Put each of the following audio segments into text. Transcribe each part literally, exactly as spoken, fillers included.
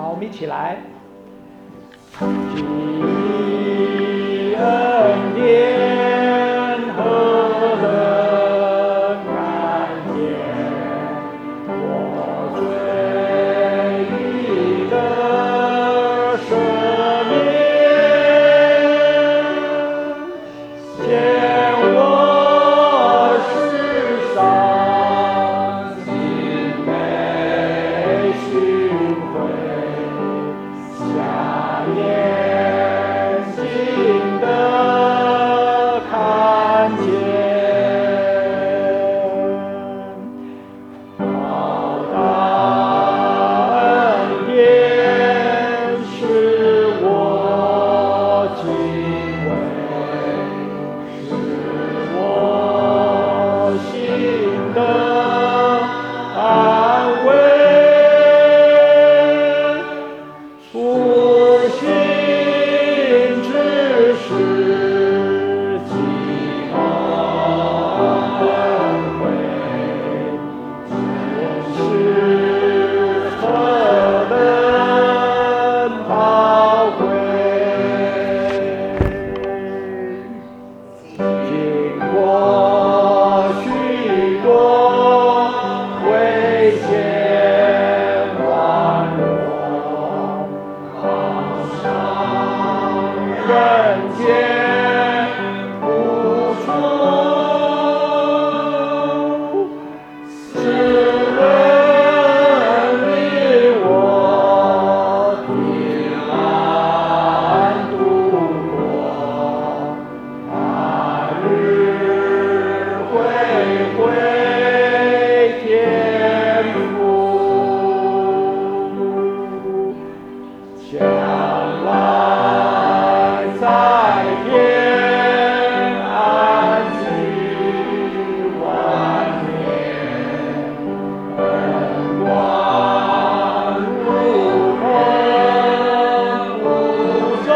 好，我们一起来。基恩典何等甘甜，我罪已得赦免，见我世上心悲寻回，瞎眼睛的看见，好大恩典使我敬畏，使我心的安慰。复兴之时，饥饿恩惠，真是何等宝贵！经过许多危险软弱，好像人间无处，是人领我平安度过，那日回归天父，将来在天安居万年，恩光如梦无踪，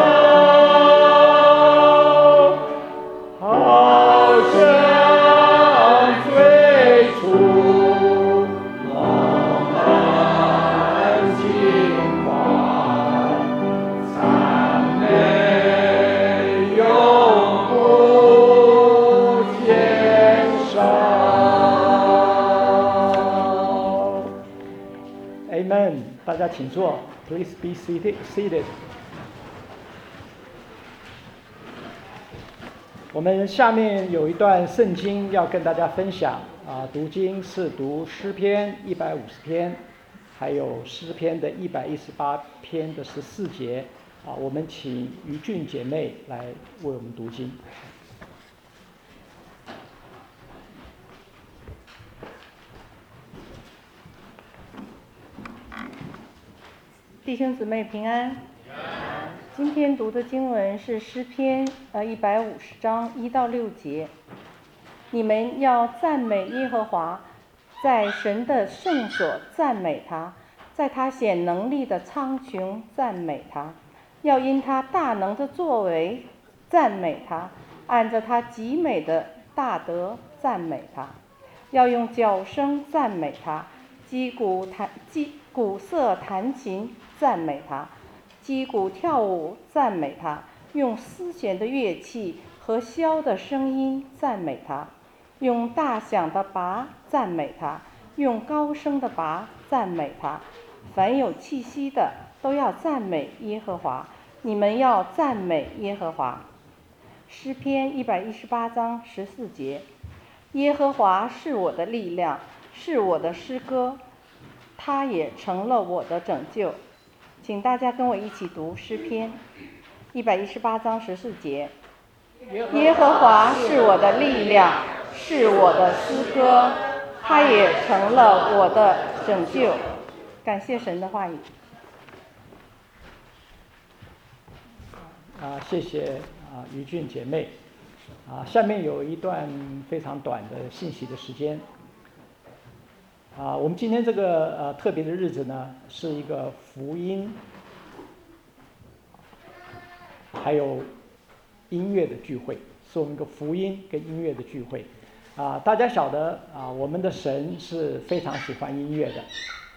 好像最初梦般轻快，赞美永不减少。Amen。大家请坐 ，Please be seated. seated。我们下面有一段圣经要跟大家分享啊，读经是读诗篇一百五十篇，还有诗篇的一百一十八篇的十四节啊。我们请于俊姐妹来为我们读经。 弟兄姊妹平安。今天读的经文是诗篇呃一百五十章一到六节。你们要赞美耶和华，在神的圣所赞美他，在他显能力的苍穹赞美他，要因他大能的作为赞美他，按着他极美的大德赞美他，要用角声赞美他，击鼓弹击鼓瑟弹琴赞美他，击鼓跳舞赞美他，用丝弦的乐器和箫的声音赞美他，用大响的钹赞美他，用高声的钹赞美他。凡有气息的都要赞美耶和华，你们要赞美耶和华。诗篇一百一十八章十四节，耶和华是我的力量，是我的诗歌，他也成了我的拯救。请大家跟我一起读诗篇一百一十八章十四节，耶和华是我的力量，是我的诗歌，他也成了我的拯救。感谢神的话语。 啊，谢谢啊于俊姐妹。啊，下面有一段非常短的信息的时间。啊，我们今天这个呃特别的日子呢，是一个福音，还有音乐的聚会，是我们一个福音跟音乐的聚会。啊，大家晓得啊，我们的神是非常喜欢音乐的。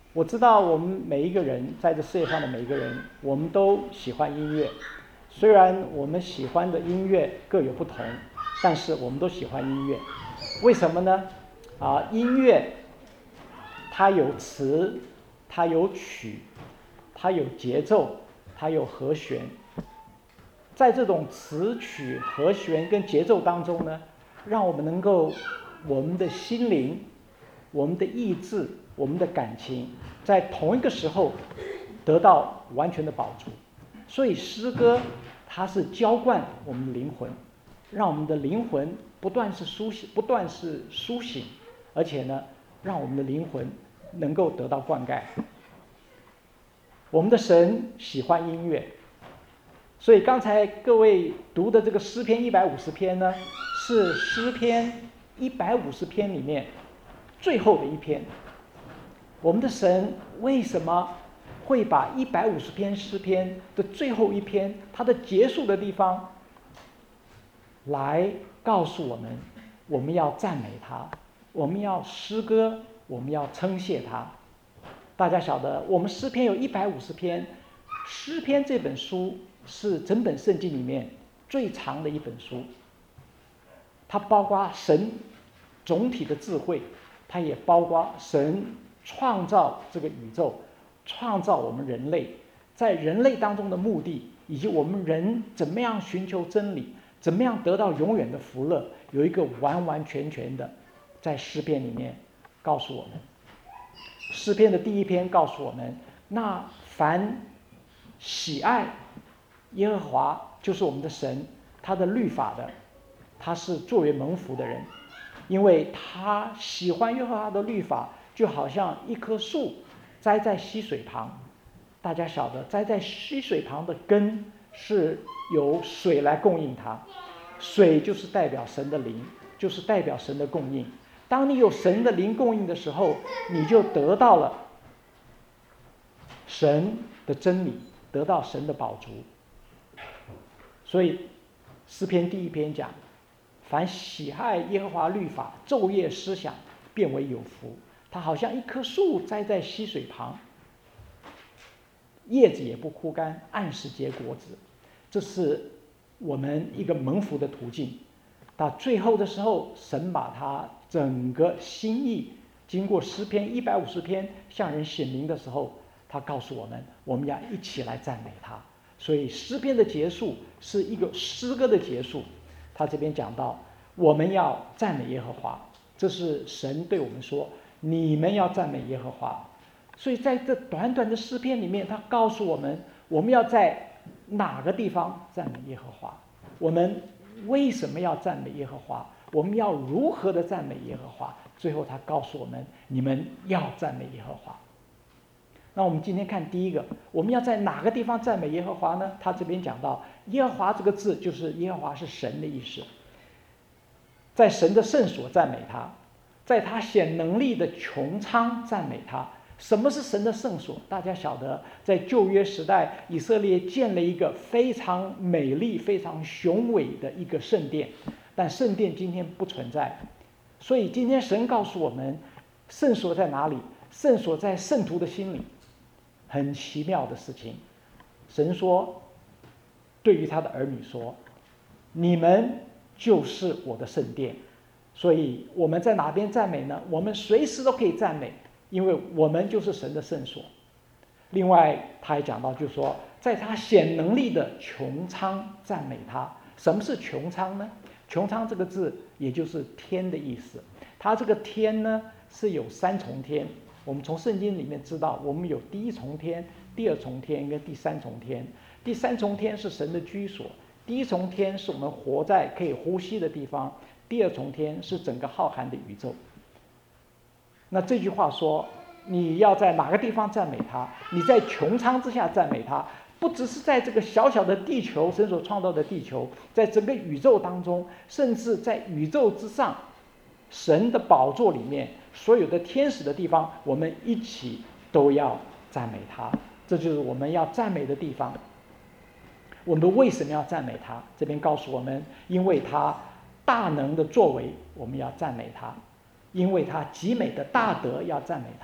我知道我们每一个人在这世界上的每一个人，我们都喜欢音乐。虽然我们喜欢的音乐各有不同，但是我们都喜欢音乐。为什么呢？啊，音乐它有词，它有曲，它有节奏，它有和弦。在这种词曲和弦跟节奏当中呢，让我们能够我们的心灵、我们的意志、我们的感情在同一个时候得到完全的饱足。所以诗歌它是浇灌我们的灵魂，让我们的灵魂不断是苏醒，不断是苏醒，而且呢，让我们的灵魂能够得到灌溉。我们的神喜欢音乐，所以刚才各位读的这个诗篇一百五十篇呢，是诗篇一百五十篇里面最后的一篇。我们的神为什么会把一百五十篇诗篇的最后一篇，它的结束的地方，来告诉我们，我们要赞美他，我们要诗歌，我们要称谢他。大家晓得，我们诗篇有一百五十篇，诗篇这本书是整本圣经里面最长的一本书，它包括神总体的智慧，它也包括神创造这个宇宙，创造我们人类，在人类当中的目的，以及我们人怎么样寻求真理，怎么样得到永远的福乐，有一个完完全全的在诗篇里面告诉我们。诗篇的第一篇告诉我们，那凡喜爱耶和华，就是我们的神，他的律法的，他是作为蒙福的人，因为他喜欢耶和华的律法，就好像一棵树栽在溪水旁。大家晓得，栽在溪水旁的根是由水来供应它，水就是代表神的灵，就是代表神的供应。当你有神的灵供应的时候，你就得到了神的真理，得到神的饱足。所以诗篇第一篇讲，凡喜爱耶和华律法，昼夜思想，便为有福。它好像一棵树栽在溪水旁，叶子也不枯干，按时结果子。这是我们一个蒙福的途径。到最后的时候，神把他整个心意经过诗篇一百五十篇向人显明的时候，他告诉我们，我们要一起来赞美他。所以诗篇的结束是一个诗歌的结束。他这边讲到，我们要赞美耶和华，这是神对我们说，你们要赞美耶和华。所以在这短短的诗篇里面，他告诉我们，我们要在哪个地方赞美耶和华，我们为什么要赞美耶和华，我们要如何的赞美耶和华。最后他告诉我们，你们要赞美耶和华。那我们今天看第一个，我们要在哪个地方赞美耶和华呢？他这边讲到耶和华这个字，就是耶和华是神的意思，在神的圣所赞美他，在他显能力的穹苍赞美他。什么是神的圣所？大家晓得，在旧约时代，以色列建了一个非常美丽、非常雄伟的一个圣殿，但圣殿今天不存在。所以今天神告诉我们，圣所在哪里？圣所在圣徒的心里。很奇妙的事情，神说，对于他的儿女说，你们就是我的圣殿。所以我们在哪边赞美呢？我们随时都可以赞美，因为我们就是神的圣所。另外他还讲到，就是说，在他显能力的穹苍赞美他。什么是穹苍呢？穹苍这个字也就是天的意思。它这个天呢，是有三重天。我们从圣经里面知道，我们有第一重天、第二重天跟第三重天。第三重天是神的居所，第一重天是我们活在可以呼吸的地方，第二重天是整个浩瀚的宇宙。那这句话说，你要在哪个地方赞美他？你在穹苍之下赞美他，不只是在这个小小的地球，神所创造的地球，在整个宇宙当中，甚至在宇宙之上，神的宝座里面，所有的天使的地方，我们一起都要赞美他。这就是我们要赞美的地方。我们为什么要赞美他？这边告诉我们，因为他大能的作为，我们要赞美他；因为他极美的大德，要赞美他；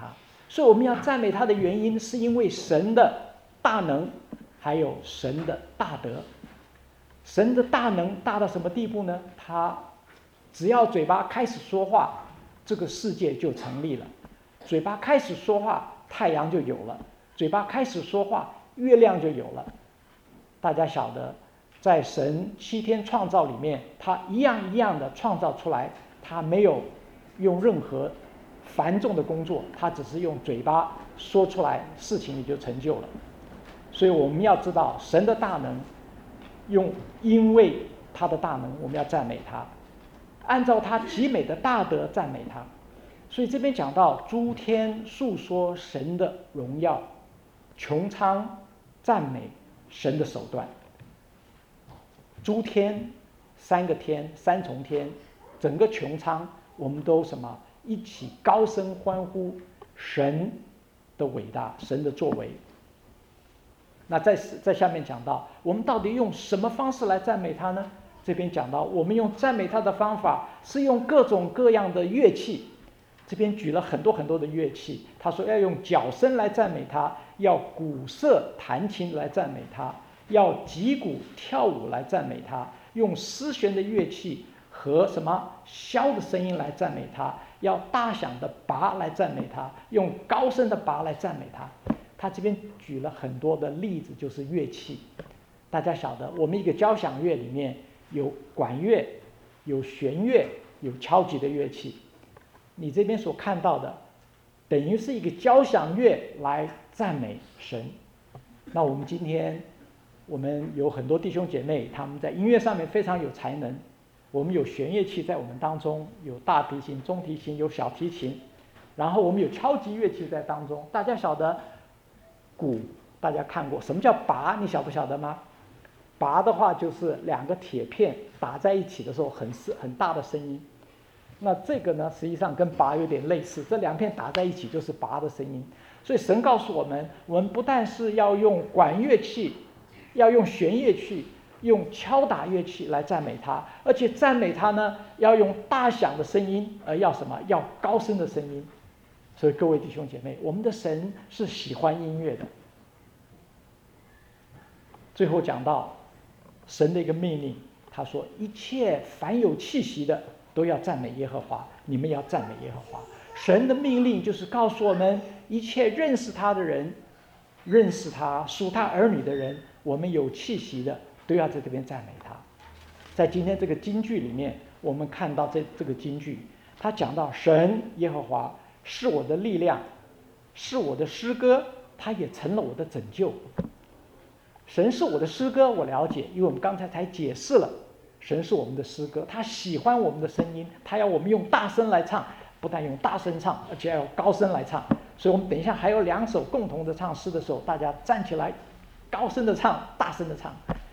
所以我们要赞美他的原因，是因为神的大能，还有神的大德。神的大能大到什么地步呢？他只要嘴巴开始说话，这个世界就成立了。嘴巴开始说话，太阳就有了；嘴巴开始说话，月亮就有了。大家晓得，在神七天创造里面，他一样一样的创造出来，他没有用任何繁重的工作，他只是用嘴巴说出来，事情也就成就了。所以我们要知道神的大能，用因为他的大能，我们要赞美他，按照他极美的大德赞美他。所以这边讲到诸天述说神的荣耀，穹苍赞美神的手段。诸天，三个天，三重天，整个穹苍，我们都什么一起高声欢呼神的伟大，神的作为。那在在下面讲到，我们到底用什么方式来赞美他呢？这边讲到，我们用赞美他的方法是用各种各样的乐器。这边举了很多很多的乐器，他说要用角声来赞美他，要鼓瑟弹琴来赞美他，要击鼓跳舞来赞美他，用丝弦的乐器和什么箫的声音来赞美他，要大响的拔来赞美他，用高声的拔来赞美他。他这边举了很多的例子，就是乐器。大家晓得，我们一个交响乐里面有管乐，有弦乐，有敲击的乐器。你这边所看到的，等于是一个交响乐来赞美神。那我们今天，我们有很多弟兄姐妹，他们在音乐上面非常有才能。我们有弦乐器在我们当中，有大提琴、中提琴，有小提琴，然后我们有敲击乐器在当中。大家晓得鼓，大家看过，什么叫拔？你晓不晓得吗？拔的话就是两个铁片打在一起的时候很很大的声音。那这个呢，实际上跟拔有点类似，这两片打在一起就是拔的声音。所以神告诉我们，我们不但是要用管乐器，要用弦乐器，用敲打乐器来赞美他，而且赞美他呢，要用大响的声音，而要什么？要高声的声音。所以各位弟兄姐妹，我们的神是喜欢音乐的。最后讲到神的一个命令，他说：一切凡有气息的都要赞美耶和华，你们要赞美耶和华。神的命令就是告诉我们，一切认识他的人，认识他属他儿女的人，我们有气息的都要在这边赞美他。在今天这个金句里面，我们看到这这个金句，他讲到神耶和华是我的力量，是我的诗歌，他也成了我的拯救。神是我的诗歌，我了解，因为我们刚才才解释了，神是我们的诗歌，他喜欢我们的声音，他要我们用大声来唱，不但用大声唱，而且要高声来唱。所以我们等一下还有两首共同的唱诗的时候，大家站起来高声的唱，大声的唱。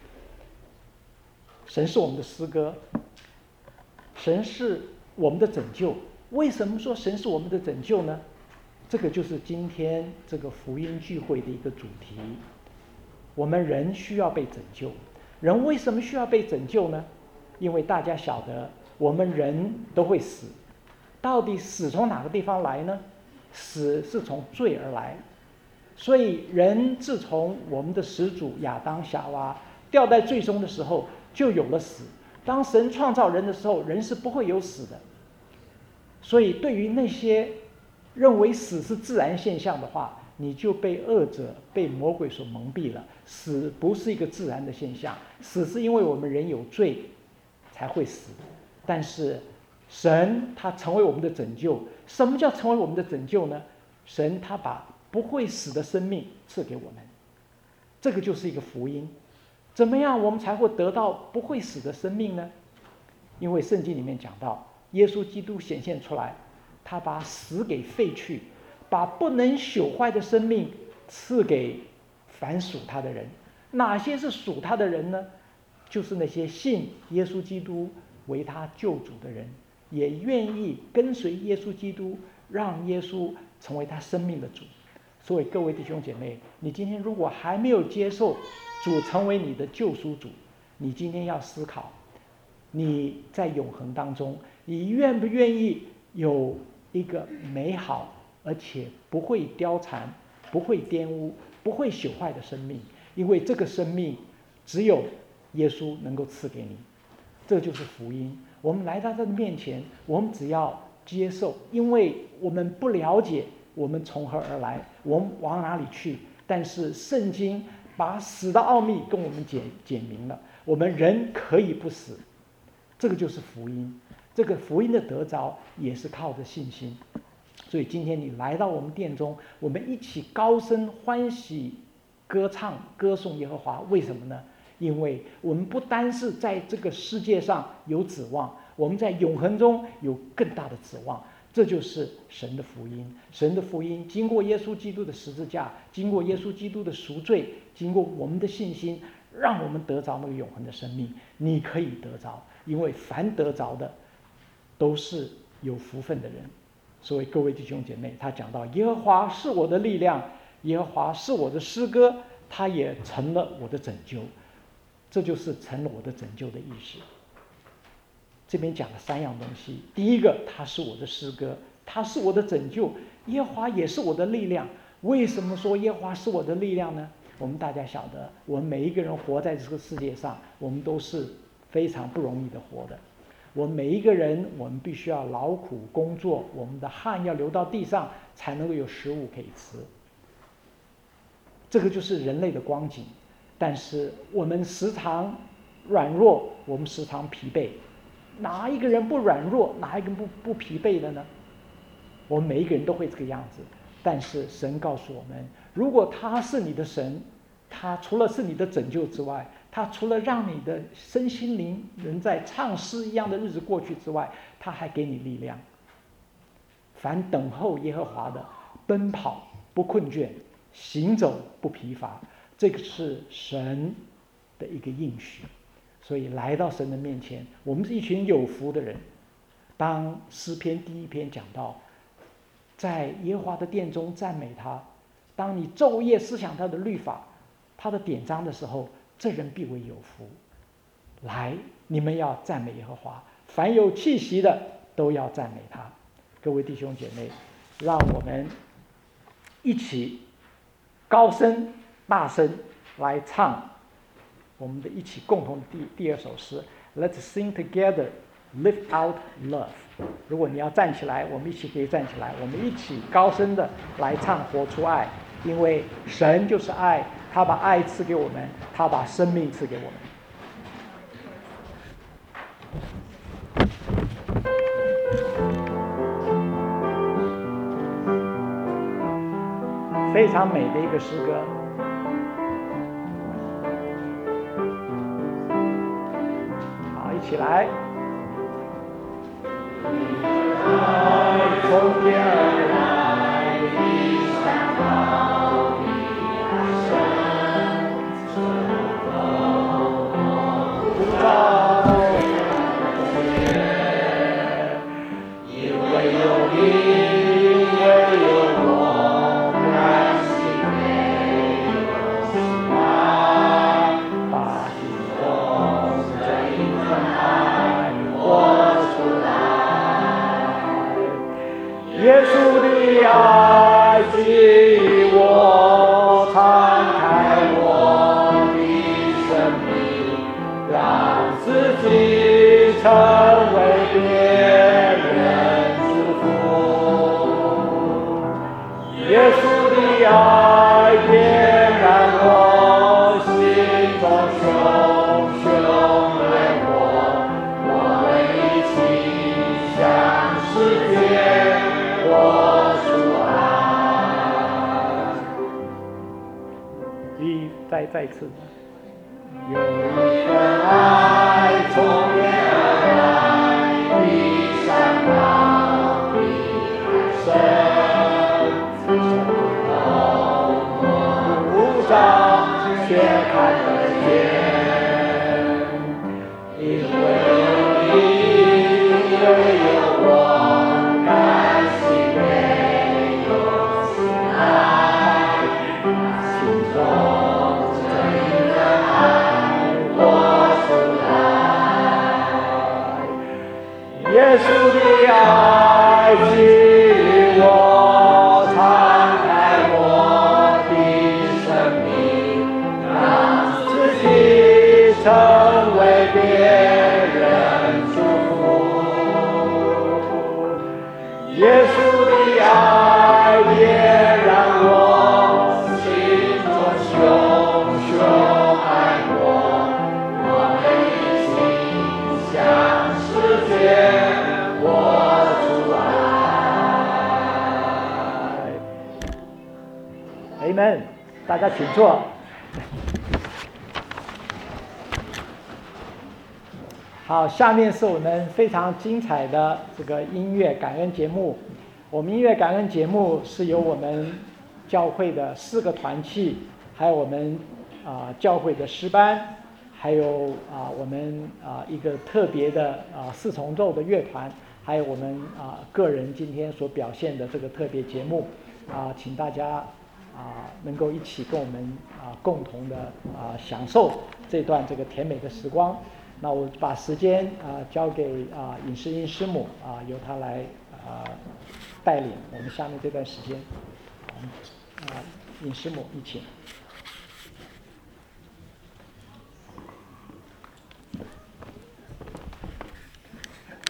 神是我们的诗歌，神是我们的拯救。为什么说神是我们的拯救呢？这个就是今天这个福音聚会的一个主题。我们人需要被拯救。人为什么需要被拯救呢？因为大家晓得，我们人都会死。到底死从哪个地方来呢？死是从罪而来。所以人自从我们的始祖亚当夏娃掉在罪中的时候，就有了死。当神创造人的时候，人是不会有死的。所以对于那些认为死是自然现象的话，你就被恶者、被魔鬼所蒙蔽了。死不是一个自然的现象，死是因为我们人有罪才会死。但是神他成为我们的拯救。什么叫成为我们的拯救呢？神他把不会死的生命赐给我们，这个就是一个福音。怎么样我们才会得到不会死的生命呢？因为圣经里面讲到，耶稣基督显现出来，他把死给废去，把不能朽坏的生命赐给凡属他的人。哪些是属他的人呢？就是那些信耶稣基督为他救主的人，也愿意跟随耶稣基督，让耶稣成为他生命的主。所以各位弟兄姐妹，你今天如果还没有接受主成为你的救赎主，你今天要思考，你在永恒当中，你愿不愿意有一个美好而且不会凋残、不会玷污、不会朽坏的生命，因为这个生命只有耶稣能够赐给你。这就是福音。我们来到他的面前，我们只要接受，因为我们不了解我们从何而来，我们往哪里去，但是圣经把死的奥秘跟我们解解明了，我们人可以不死，这个就是福音。这个福音的得着也是靠着信心。所以今天你来到我们殿中，我们一起高声欢喜歌唱歌颂耶和华。为什么呢？因为我们不单是在这个世界上有指望，我们在永恒中有更大的指望。这就是神的福音。神的福音经过耶稣基督的十字架，经过耶稣基督的赎罪，经过我们的信心，让我们得着那个永恒的生命。你可以得着，因为凡得着的都是有福分的人。所以各位弟兄姐妹，他讲到耶和华是我的力量，耶和华是我的诗歌，他也成了我的拯救。这就是成了我的拯救的意思。这边讲了三样东西。第一个，他是我的诗歌，他是我的拯救，耶和华也是我的力量。为什么说耶和华是我的力量呢？我们大家晓得，我们每一个人活在这个世界上，我们都是非常不容易的活的。我们每一个人，我们必须要劳苦工作，我们的汗要流到地上，才能够有食物可以吃。这个就是人类的光景。但是我们时常软弱，我们时常疲惫。哪一个人不软弱？哪一个人不不疲惫的呢？我们每一个人都会这个样子。但是神告诉我们，如果他是你的神，他除了是你的拯救之外，他除了让你的身心灵能在唱诗一样的日子过去之外，他还给你力量。凡等候耶和华的，奔跑不困倦，行走不疲乏。这个是神的一个应许。所以来到神的面前，我们是一群有福的人。当诗篇第一篇讲到在耶和华的殿中赞美他，当你昼夜思想他的律法，他的典章的时候，这人必为有福。来，你们要赞美耶和华，凡有气息的都要赞美他。各位弟兄姐妹，让我们一起高声大声来唱我们的一起共同的 第, 第二首诗 Let's sing together, lift out love。 如果你要站起来，我们一起可以站起来，我们一起高声的来唱活出爱。因为神就是爱，他把爱赐给我们，他把生命赐给我们。非常美的一个诗歌。好，一起来。从天而来，地上高比海深，深厚不造因为有你，因为有我，甘心没有心爱，把心中这一份爱活出来。耶稣的爱激励我，敞开我的生命，让自己成为别人祝福。耶稣的爱点燃我心中熊熊烈火，我们一起向世界活出爱。一再再次，有一份爱从天而来，比山高比海深，从不长却看得见，因为有你，因为有我，甘心没有心爱，心中这一份爱活出来。耶稣的爱激励我， 们，大家请坐。好，下面是我们非常精彩的这个音乐感恩节目。我们音乐感恩节目是由我们教会的四个团契，还有我们啊、呃、教会的诗班，还有啊、呃、我们啊、呃、一个特别的啊、呃、四重奏的乐团，还有我们啊、呃、个人今天所表现的这个特别节目啊、呃，请大家啊、呃、能够一起跟我们啊、呃、共同的啊、呃、享受这段这个甜美的时光。那我把时间啊、呃、交给啊、呃、尹世英师母啊、呃，由她来啊、呃、带领我们下面这段时间。啊、呃，尹师母，一起。